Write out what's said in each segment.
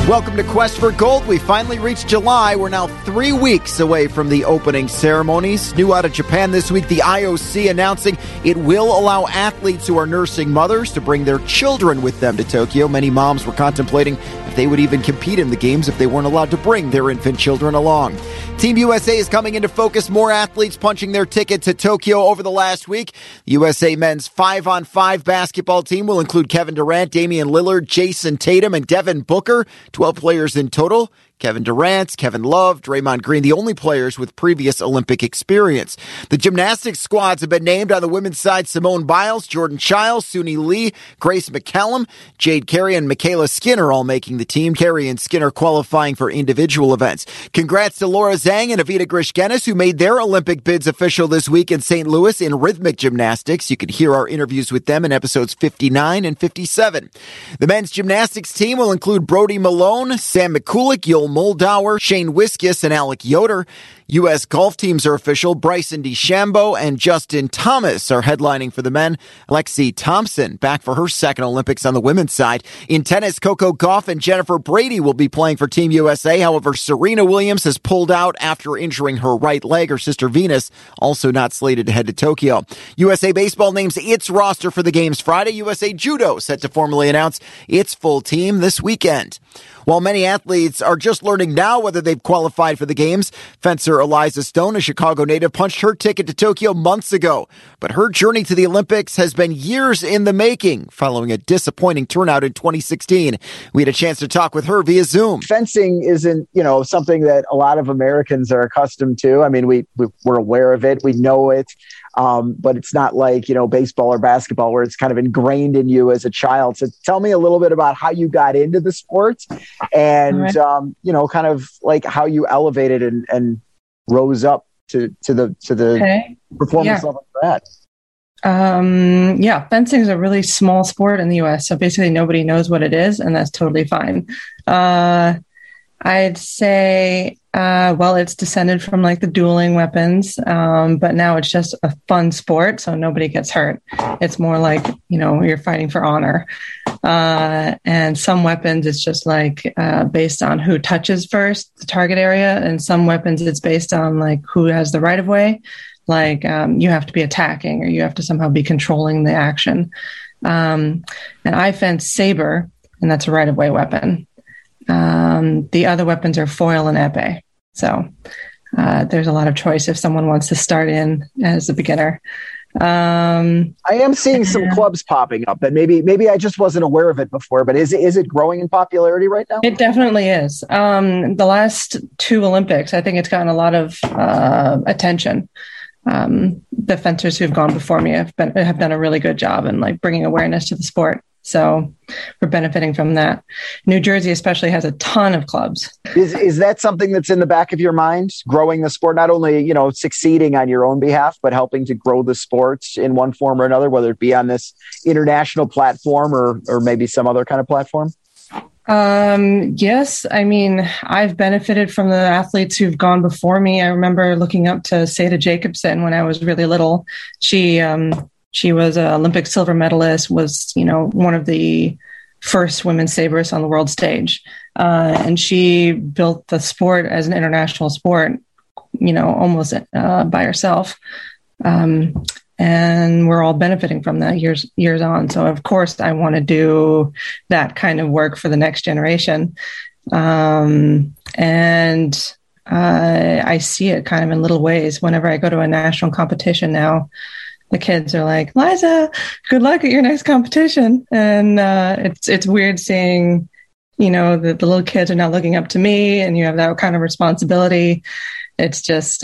Welcome to Quest for Gold. We finally reached July. We're now 3 weeks away from the opening ceremonies. New out of Japan this week, the IOC announcing it will allow athletes who are nursing mothers to bring their children with them to Tokyo. Many moms were contemplating if they would even compete in the games if they weren't allowed to bring their infant children along. Team USA is coming into focus. More athletes punching their ticket to Tokyo over the last week. The USA men's 5-on-5 basketball team will include Kevin Durant, Damian Lillard, Jason Tatum, and Devin Booker. 12 players in total. Kevin Durant, Kevin Love, Draymond Green, the only players with previous Olympic experience. The gymnastics squads have been named on the women's side. Simone Biles, Jordan Chiles, Suni Lee, Grace McCallum, Jade Carey, and Michaela Skinner all making the team. Carey and Skinner qualifying for individual events. Congrats to Laura Zhang and Evita Grishgenis, who made their Olympic bids official this week in St. Louis in rhythmic gymnastics. You can hear our interviews with them in episodes 59 and 57. The men's gymnastics team will include Brody Malone, Sam McCulloch, Yoel Moldauer, Shane Wiskus, and Alec Yoder. U.S. golf teams are official. Bryson DeChambeau and Justin Thomas are headlining for the men. Lexi Thompson back for her second Olympics on the women's side. In tennis, Coco Gauff and Jennifer Brady will be playing for Team USA. However, Serena Williams has pulled out after injuring her right leg. Her sister Venus also not slated to head to Tokyo. USA Baseball names its roster for the games Friday. USA Judo set to formally announce its full team this weekend. While many athletes are just learning now whether they've qualified for the games, fencer Eliza Stone, a Chicago native, punched her ticket to Tokyo months ago. But her journey to the Olympics has been years in the making, following a disappointing turnout in 2016. We had a chance to talk with her via Zoom. Fencing isn't, something that a lot of Americans are accustomed to. I mean, we're aware of it. We know it. But it's not like, baseball or basketball where it's kind of ingrained in you as a child. So tell me a little bit about how you got into the sport and, right. Kind of like how you elevated and rose up to the performance level you're at. Fencing is a really small sport in the U.S. So basically nobody knows what it is, and that's totally fine. I'd say, it's descended from like the dueling weapons, but now it's just a fun sport, so nobody gets hurt. It's more like, you're fighting for honor. And some weapons, it's just like based on who touches first, the target area, and some weapons, it's based on like who has the right of way. Like you have to be attacking or you have to somehow be controlling the action. And I fence saber, and that's a right of way weapon. The other weapons are foil and epee. So there's a lot of choice if someone wants to start in as a beginner. I am seeing some clubs popping up, and maybe I just wasn't aware of it before, but is it growing in popularity right now? It definitely is. The last two Olympics, I think it's gotten a lot of attention. The fencers who've gone before me have done a really good job in like bringing awareness to the sport. So we're benefiting from that. New Jersey especially has a ton of clubs. Is that something that's in the back of your mind, growing the sport, not only, succeeding on your own behalf, but helping to grow the sports in one form or another, whether it be on this international platform or maybe some other kind of platform? Yes. I mean, I've benefited from the athletes who've gone before me. I remember looking up to Seda Jacobson when I was really little. She was an Olympic silver medalist, was, one of the first women saberists on the world stage. And she built the sport as an international sport, almost by herself. And we're all benefiting from that years on. So, of course, I want to do that kind of work for the next generation. And I see it kind of in little ways. Whenever I go to a national competition now, the kids are like, Liza, good luck at your next competition. And it's weird seeing, the little kids are now looking up to me, and you have that kind of responsibility. It's just,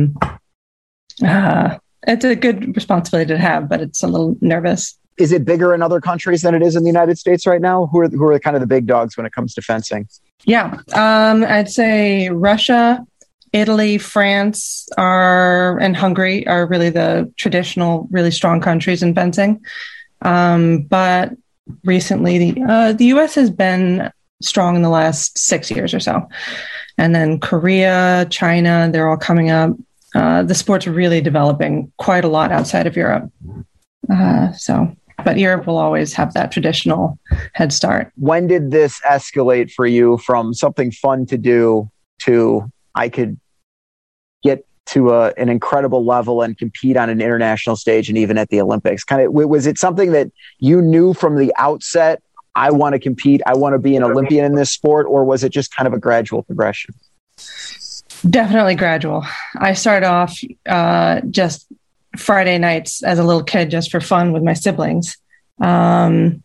it's a good responsibility to have, but it's a little nervous. Is it bigger in other countries than it is in the United States right now? Who are kind of the big dogs when it comes to fencing? Yeah, I'd say Russia, Italy, France and Hungary are really the traditional, really strong countries in fencing. But recently, the U.S. has been strong in the last 6 years or so. And then Korea, China, they're all coming up. The sport's really developing quite a lot outside of Europe. So But Europe will always have that traditional head start. When did this escalate for you from something fun to do to I could get to an incredible level and compete on an international stage and even at the Olympics? Was it something that you knew from the outset, I want to compete, I want to be an Olympian in this sport, or was it just kind of a gradual progression? Definitely gradual. I started off just Friday nights as a little kid, just for fun with my siblings. I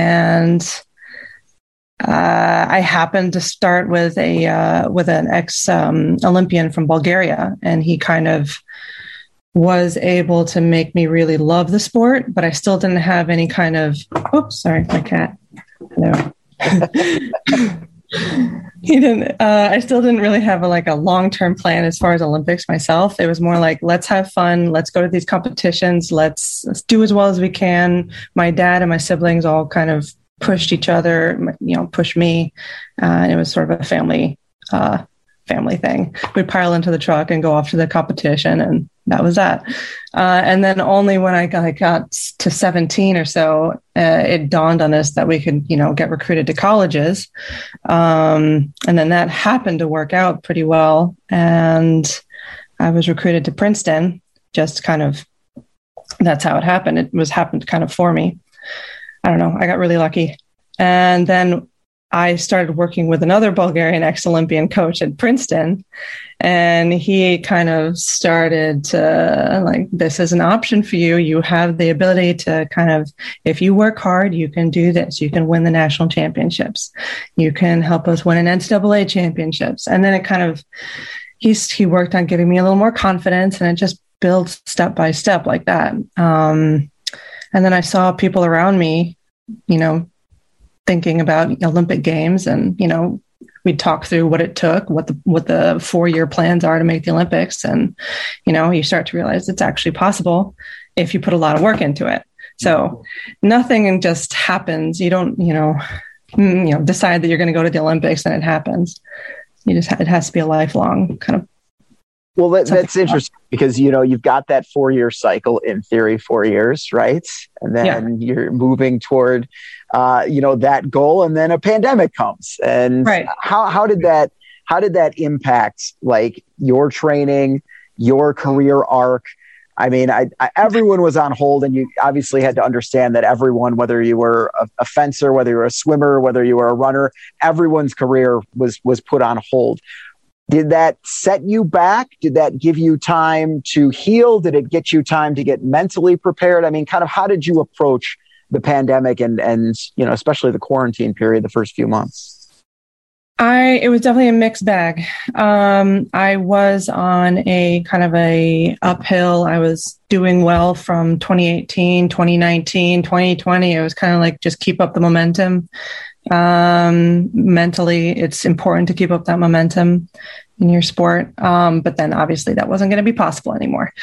happened to start with an ex Olympian from Bulgaria, and he kind of was able to make me really love the sport, but I still didn't have any kind of, sorry, my cat. Hello. I still didn't really have a long-term plan as far as Olympics myself. It was more like, let's have fun. Let's go to these competitions. Let's do as well as we can. My dad and my siblings all kind of pushed each other, pushed me. And it was sort of a family thing. We'd pile into the truck and go off to the competition, and that was that. And then only when I got to 17 or so, it dawned on us that we could, get recruited to colleges. And then that happened to work out pretty well. And I was recruited to Princeton, just kind of, that's how it happened. Happened kind of for me. I don't know. I got really lucky. And then I started working with another Bulgarian ex-Olympian coach at Princeton, and he kind of started to this is an option for you. You have the ability to kind of, if you work hard, you can do this. You can win the national championships. You can help us win an NCAA championships. And then it kind of, he worked on giving me a little more confidence, and it just built step by step like that. And then I saw people around me, thinking about Olympic Games, and we'd talk through what it took, what the 4-year plans are to make the Olympics, and you start to realize it's actually possible if you put a lot of work into it. So nothing just happens. You don't decide that you're going to go to the Olympics and it happens. It has to be a lifelong kind of. Well, that's interesting because, you've got that 4-year cycle, in theory, 4 years, right? And then you're moving toward, that goal, and then a pandemic comes. And right. How did that impact your training, your career arc? I mean, everyone was on hold, and you obviously had to understand that everyone, whether you were a fencer, whether you were a swimmer, whether you were a runner, everyone's career was put on hold. Did that set you back? Did that give you time to heal? Did it get you time to get mentally prepared? I mean, kind of how did you approach the pandemic and especially the quarantine period, the first few months? It was definitely a mixed bag. I was on a kind of a uphill. I was doing well from 2018, 2019, 2020. It was kind of just keep up the momentum. Mentally, it's important to keep up that momentum in your sport. But then obviously that wasn't going to be possible anymore.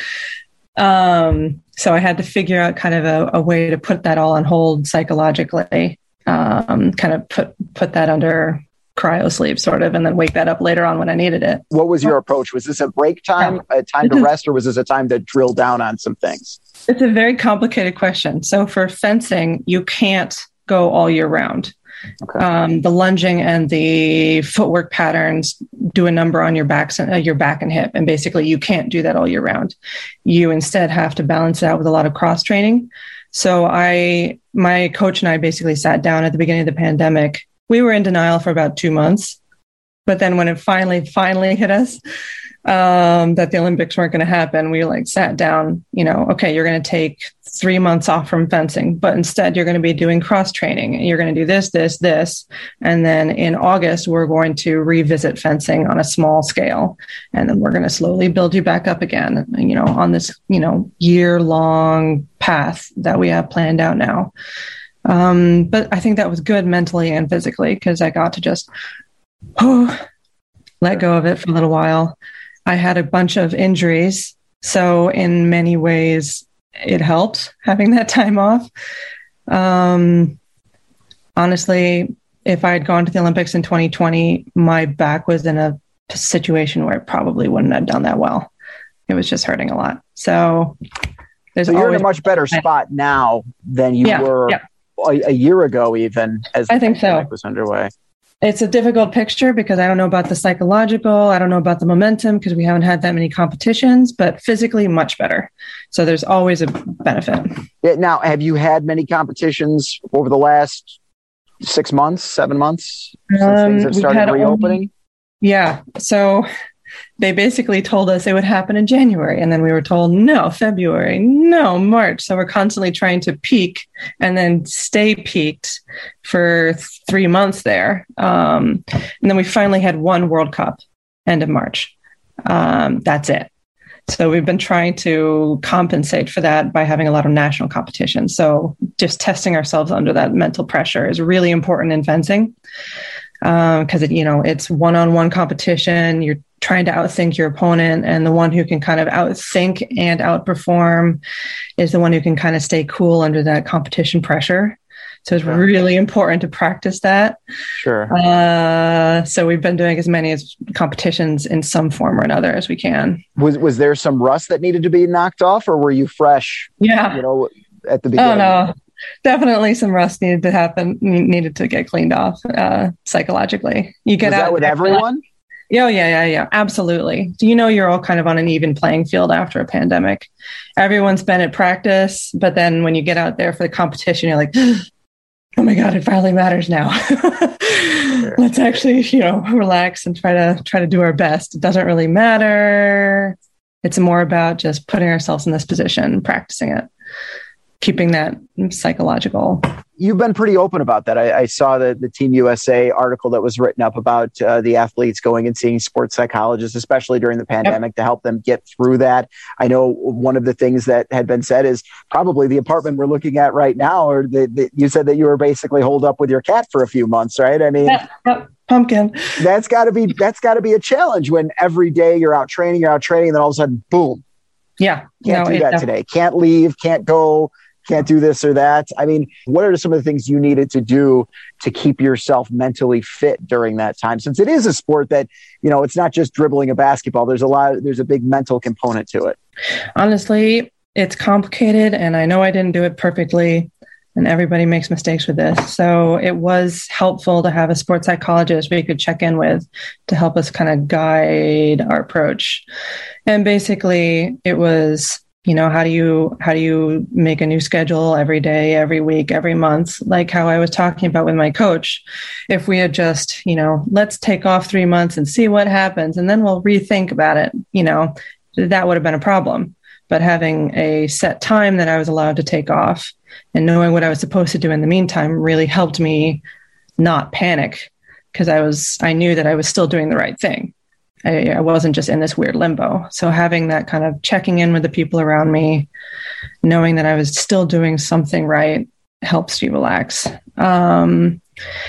So I had to figure out kind of a way to put that all on hold psychologically, kind of put that under cryo sleep sort of, and then wake that up later on when I needed it. What was your approach? Was this a break time, a time to rest, or was this a time to drill down on some things? It's a very complicated question. So for fencing, you can't go all year round. Okay. The lunging and the footwork patterns do a number on your back and hip. And basically you can't do that all year round. You instead have to balance it out with a lot of cross training. So my coach and I basically sat down at the beginning of the pandemic. We were in denial for about 2 months, but then when it finally hit us, that the Olympics weren't going to happen, we sat down, okay, you're going to take 3 months off from fencing, but instead you're going to be doing cross training, and you're going to do this. And then in August, we're going to revisit fencing on a small scale. And then we're going to slowly build you back up again, on this, year-long path that we have planned out now. But I think that was good mentally and physically, because I got to just let go of it for a little while. I had a bunch of injuries, so in many ways it helped having that time off. Honestly, if I had gone to the Olympics in 2020, my back was in a situation where it probably wouldn't have done that well. It was just hurting a lot. So So you're in a much better spot now than you were a year ago, even as the pandemic was underway. It's a difficult picture because I don't know about the psychological. I don't know about the momentum because we haven't had that many competitions, but physically much better. So there's always a benefit. Yeah, now, have you had many competitions over the last 6 months, 7 months since things have started reopening? So they basically told us it would happen in January. And then we were told, no, February, no, March. So we're constantly trying to peak and then stay peaked for 3 months there. And then we finally had one World Cup end of March. That's it. So we've been trying to compensate for that by having a lot of national competitions. So just testing ourselves under that mental pressure is really important in fencing. Because it's one-on-one competition. You're trying to outthink your opponent, and the one who can kind of outthink and outperform is the one who can kind of stay cool under that competition pressure. So it's really important to practice that. Sure. So we've been doing as many competitions in some form or another as we can. Was there some rust that needed to be knocked off, or were you fresh? Yeah. At the beginning. Oh no. Definitely some rust needed to get cleaned off psychologically. You get out with everyone? Yeah. Absolutely. You're all kind of on an even playing field after a pandemic. Everyone's been at practice, but then when you get out there for the competition, you're like, oh my God, it finally matters now. Sure. Let's actually, relax and try to do our best. It doesn't really matter. It's more about just putting ourselves in this position, practicing it. Keeping that psychological. You've been pretty open about that. I saw the Team USA article that was written up about the athletes going and seeing sports psychologists, especially during the pandemic, to help them get through that. I know one of the things that had been said is probably the apartment we're looking at right now, or you said that you were basically holed up with your cat for a few months, right? I mean, pumpkin. That's got to be a challenge when every day you're out training, and then all of a sudden, boom. Yeah. Can't do that today. Can't leave, can't go. Can't do this or that. I mean, what are some of the things you needed to do to keep yourself mentally fit during that time? Since it is a sport that, it's not just dribbling a basketball. There's a big mental component to it. Honestly, it's complicated, and I know I didn't do it perfectly, and everybody makes mistakes with this. So it was helpful to have a sports psychologist we could check in with to help us kind of guide our approach. And basically it was, how do you make a new schedule every day, every week, every month? Like how I was talking about with my coach, if we had just, let's take off 3 months and see what happens, and then we'll rethink about it, that would have been a problem. But having a set time that I was allowed to take off and knowing what I was supposed to do in the meantime really helped me not panic, because I knew that I was still doing the right thing. I wasn't just in this weird limbo. So having that kind of checking in with the people around me, knowing that I was still doing something right, helps you relax. And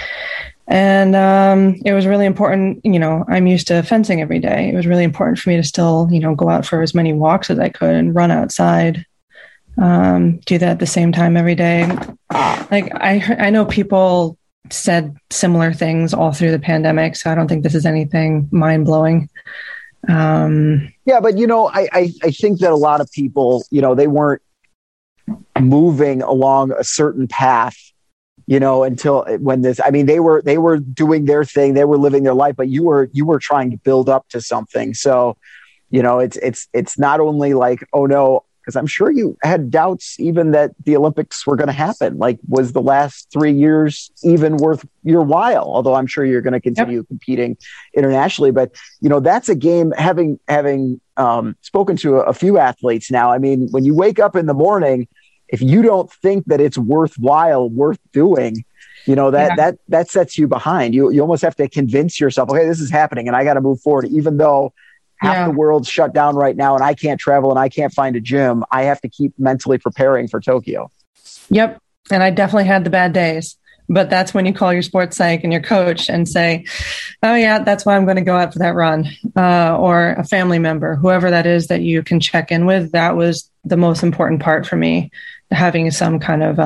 it was really important, I'm used to fencing every day. It was really important for me to still, go out for as many walks as I could and run outside, do that at the same time every day. Like I know people said similar things all through the pandemic, so I don't think this is anything mind-blowing. Yeah, but I think that a lot of people, they weren't moving along a certain path, until when they were doing their thing, they were living their life, but you were trying to build up to something. So, it's not only like, oh no, because I'm sure you had doubts even that the Olympics were going to happen. Like, was the last 3 years even worth your while? Although I'm sure you're going to continue competing internationally. But, that's a game, having spoken to a few athletes now. I mean, when you wake up in the morning, if you don't think that it's worth doing, that sets you behind. You almost have to convince yourself, okay, this is happening and I got to move forward, even though half the world's shut down right now and I can't travel and I can't find a gym. I have to keep mentally preparing for Tokyo. Yep. And I definitely had the bad days, but that's when you call your sports psych and your coach and say, oh yeah, that's why I'm going to go out for that run. Or a family member, whoever that is that you can check in with. That was the most important part for me, having some kind of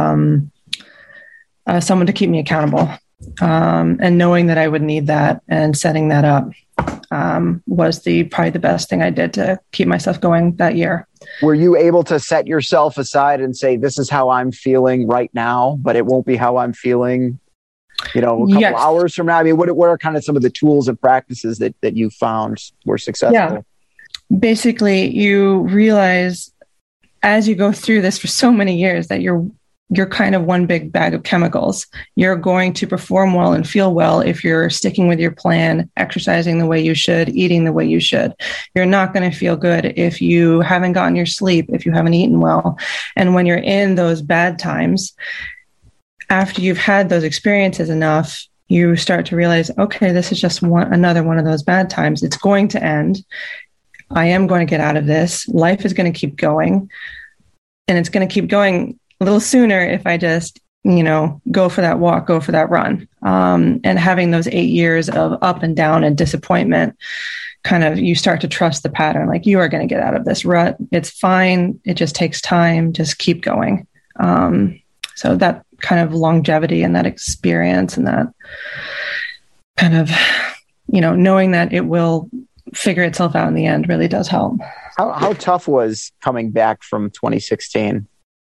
someone to keep me accountable, and knowing that I would need that and setting that up. was probably the best thing I did to keep myself going that year. Were you able to set yourself aside and say, this is how I'm feeling right now, but it won't be how I'm feeling, a couple hours from now? I mean, what are kind of some of the tools and practices that you found were successful? Yeah. Basically, you realize as you go through this for so many years that you're kind of one big bag of chemicals. You're going to perform well and feel well if you're sticking with your plan, exercising the way you should, eating the way you should. You're not going to feel good if you haven't gotten your sleep, if you haven't eaten well. And when you're in those bad times, after you've had those experiences enough, you start to realize, okay, this is just another one of those bad times. It's going to end. I am going to get out of this. Life is going to keep going. And it's going to keep going a little sooner if I just, go for that walk, go for that run. And having those 8 years of up and down and disappointment, kind of, you start to trust the pattern. Like, you are going to get out of this rut. It's fine. It just takes time. Just keep going. So that kind of longevity and that experience and that kind of, knowing that it will figure itself out in the end really does help. How tough was coming back from 2016?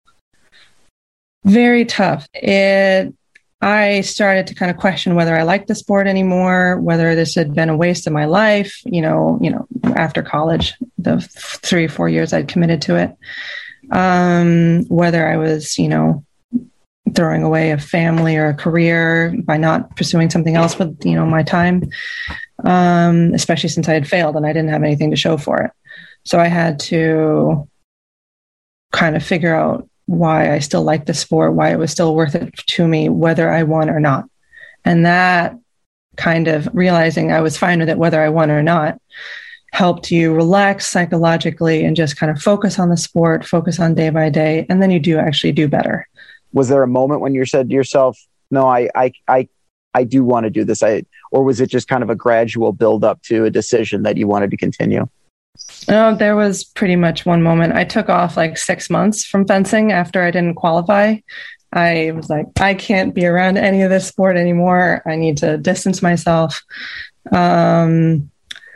Very tough. I started to kind of question whether I liked the sport anymore, whether this had been a waste of my life, after college, the 3 or 4 years I'd committed to it, whether I was, throwing away a family or a career by not pursuing something else with, my time, especially since I had failed and I didn't have anything to show for it. So I had to kind of figure out why I still liked the sport, why it was still worth it to me, whether I won or not. And that kind of realizing I was fine with it, whether I won or not, helped you relax psychologically and just kind of focus on the sport, focus on day by day. And then you do actually do better. Was there a moment when you said to yourself, no, I do want to do this? Or was it just kind of a gradual build up to a decision that you wanted to continue? No, there was pretty much one moment. I took off like 6 months from fencing after I didn't qualify. I was like, I can't be around any of this sport anymore. I need to distance myself. Went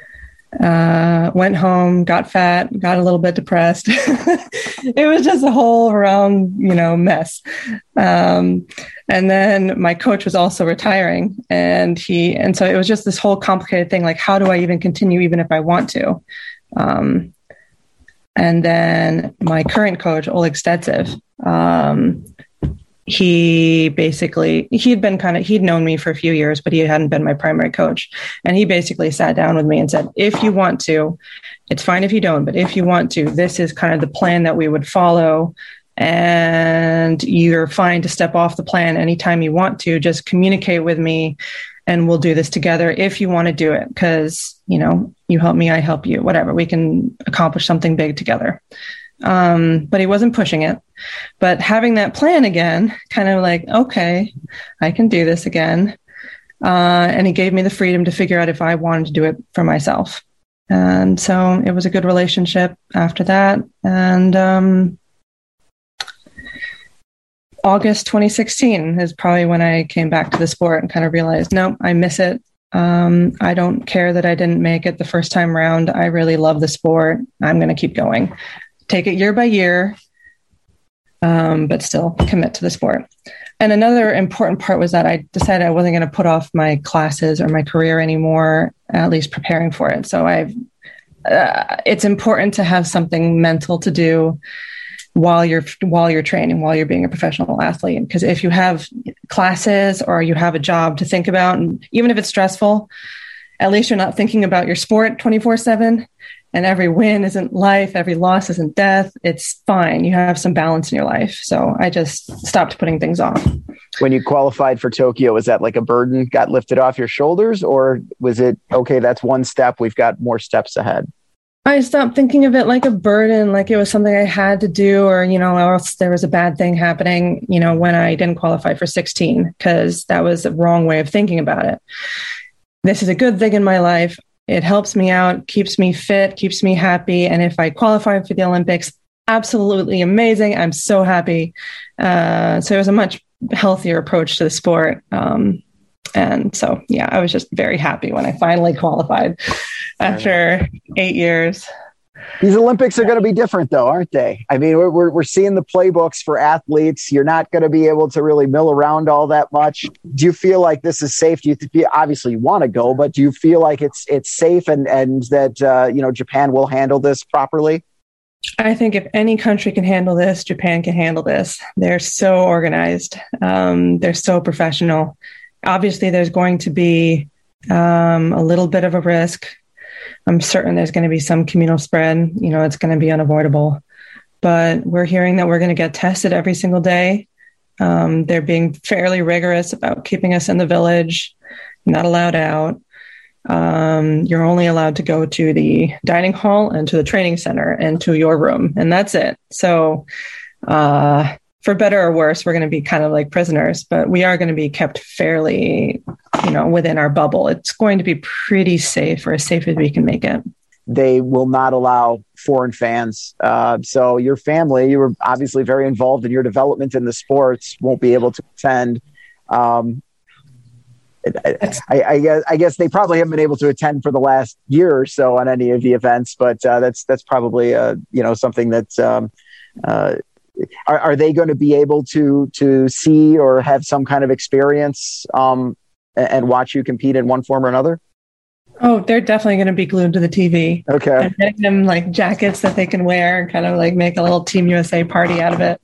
home, got fat, got a little bit depressed. It was just a whole around, mess. And then my coach was also retiring and so it was just this whole complicated thing. Like, how do I even continue even if I want to? And then my current coach, Oleg Stetsev, he'd known me for a few years, but he hadn't been my primary coach. And he basically sat down with me and said, if you want to, it's fine if you don't, but if you want to, this is kind of the plan that we would follow. And you're fine to step off the plan anytime you want to. Just communicate with me and we'll do this together if you want to do it. Because, you help me, I help you, whatever. We can accomplish something big together. But he wasn't pushing it. But having that plan again, kind of like, okay, I can do this again. And he gave me the freedom to figure out if I wanted to do it for myself. And so it was a good relationship after that. And August 2016 is probably when I came back to the sport and kind of realized, no, I miss it. I don't care that I didn't make it the first time around. I really love the sport. I'm going to keep going. Take it year by year, but still commit to the sport. And another important part was that I decided I wasn't going to put off my classes or my career anymore, at least preparing for it. So it's important to have something mental to do while you're training, while you're being a professional athlete. Because if you have classes or you have a job to think about, and even if it's stressful, at least you're not thinking about your sport 24/7. And every win isn't life. Every loss isn't death. It's fine. You have some balance in your life. So I just stopped putting things off. When you qualified for Tokyo, was that like a burden got lifted off your shoulders? Or was it, okay, that's one step, we've got more steps ahead? I stopped thinking of it like a burden, like it was something I had to do, or, or else there was a bad thing happening, when I didn't qualify for 16, because that was the wrong way of thinking about it. This is a good thing in my life. It helps me out, keeps me fit, keeps me happy. And if I qualify for the Olympics, absolutely amazing. I'm so happy. So it was a much healthier approach to the sport. And so, yeah, I was just very happy when I finally qualified. after 8 years. These Olympics are going to be different, though, aren't they? I mean, we're seeing the playbooks for athletes. You're not going to be able to really mill around all that much. Do you feel like this is safe? Do you obviously you want to go, but do you feel like it's safe and that Japan will handle this properly? I think if any country can handle this, Japan can handle this. They're so organized. They're so professional. Obviously, there's going to be a little bit of a risk. I'm certain there's going to be some communal spread. It's going to be unavoidable. But we're hearing that we're going to get tested every single day. They're being fairly rigorous about keeping us in the village, not allowed out. You're only allowed to go to the dining hall and to the training center and to your room, and that's it. So for better or worse, we're going to be kind of like prisoners, but we are going to be kept fairly, within our bubble. It's going to be pretty safe, or as safe as we can make it. They will not allow foreign fans. So your family, you were obviously very involved in your development in the sports, won't be able to attend. I guess they probably haven't been able to attend for the last year or so on any of the events, but that's probably something that's are they going to be able to see or have some kind of experience and watch you compete in one form or another? Oh, they're definitely going to be glued to the TV. Okay. I'm getting them like jackets that they can wear and kind of like make a little Team USA party out of it.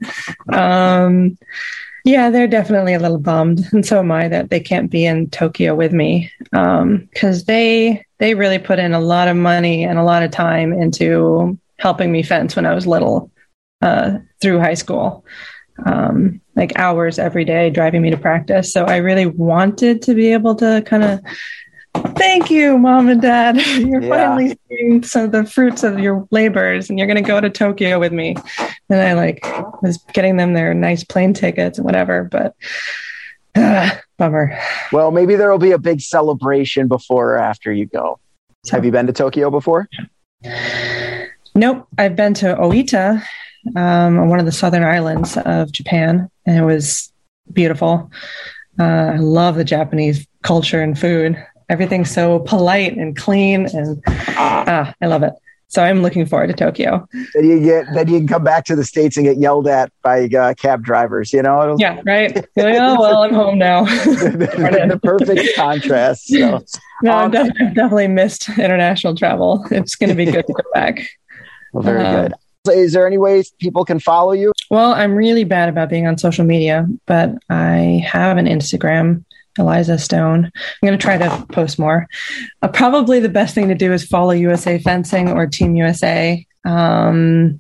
Yeah, they're definitely a little bummed, and so am I, that they can't be in Tokyo with me, because they really put in a lot of money and a lot of time into helping me fence when I was little, through high school, like hours every day driving me to practice. So I really wanted to be able to kind of, thank you, Mom and Dad. You're finally seeing some of the fruits of your labors, and you're going to go to Tokyo with me. And I was getting them their nice plane tickets and whatever, but bummer. Well, maybe there will be a big celebration before or after you go. Have you been to Tokyo before? Nope. I've been to Oita, one of the southern islands of Japan, and it was beautiful. I love the Japanese culture and food. Everything's so polite and clean, and I love it. So I'm looking forward to Tokyo. Then you can come back to the States and get yelled at by cab drivers, Yeah, right. Oh, well, I'm home now. The perfect contrast. So. No, I've definitely missed international travel. It's going to be good to go back. Well, very good. Is there any ways people can follow you? Well, I'm really bad about being on social media, but I have an Instagram, Eliza Stone. I'm going to try to post more. Probably the best thing to do is follow USA Fencing or Team USA. And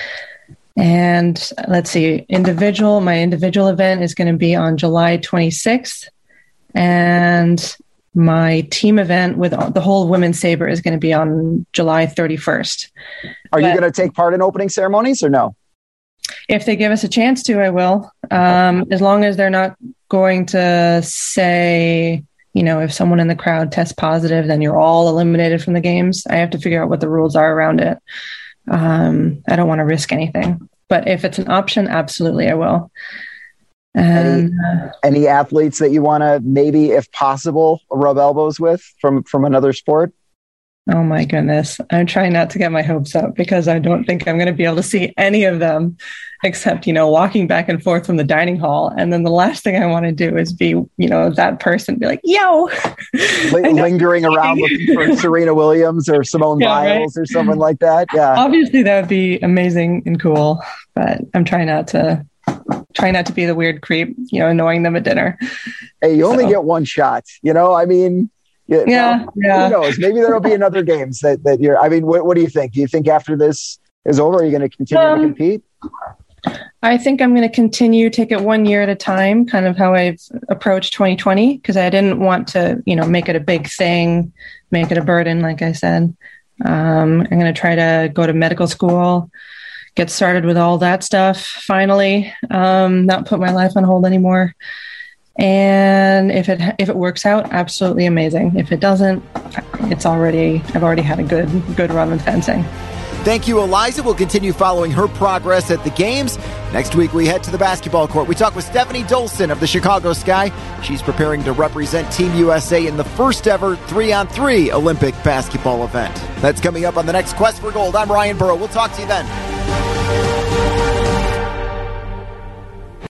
let's see, my individual event is going to be on July 26th. And my team event with the whole women's saber is going to be on July 31st. Are you going to take part in opening ceremonies or no? If they give us a chance to, I will. As long as they're not going to say, if someone in the crowd tests positive, then you're all eliminated from the games. I have to figure out what the rules are around it. I don't want to risk anything. But if it's an option, absolutely, I will. Any athletes that you want to maybe, if possible, rub elbows with from another sport? Oh my goodness. I'm trying not to get my hopes up because I don't think I'm going to be able to see any of them except, walking back and forth from the dining hall. And then the last thing I want to do is be, that person, be like, yo, lingering around looking for Serena Williams or Simone Biles or someone like that. Yeah. Obviously that would be amazing and cool, but I'm trying not to be the weird creep, annoying them at dinner. Hey, you only get one shot, I mean, who knows? Maybe there'll be another games that you're. I mean, what do you think? Do you think after this is over, are you going to continue to compete? I think I'm going to continue, take it 1 year at a time, kind of how I've approached 2020, because I didn't want to, make it a big thing, make it a burden, like I said. I'm going to try to go to medical school, get started with all that stuff, finally, not put my life on hold anymore. And if it works out, absolutely amazing. If it doesn't, I've already had a good run with fencing. Thank you, Eliza. We'll continue following her progress at the games. Next week, we head to the basketball court. We talk with Stephanie Dolson of the Chicago Sky. She's preparing to represent Team USA in the first ever 3-on-3 Olympic basketball event. That's coming up on the next Quest for Gold. I'm Ryan Burrow. We'll talk to you then.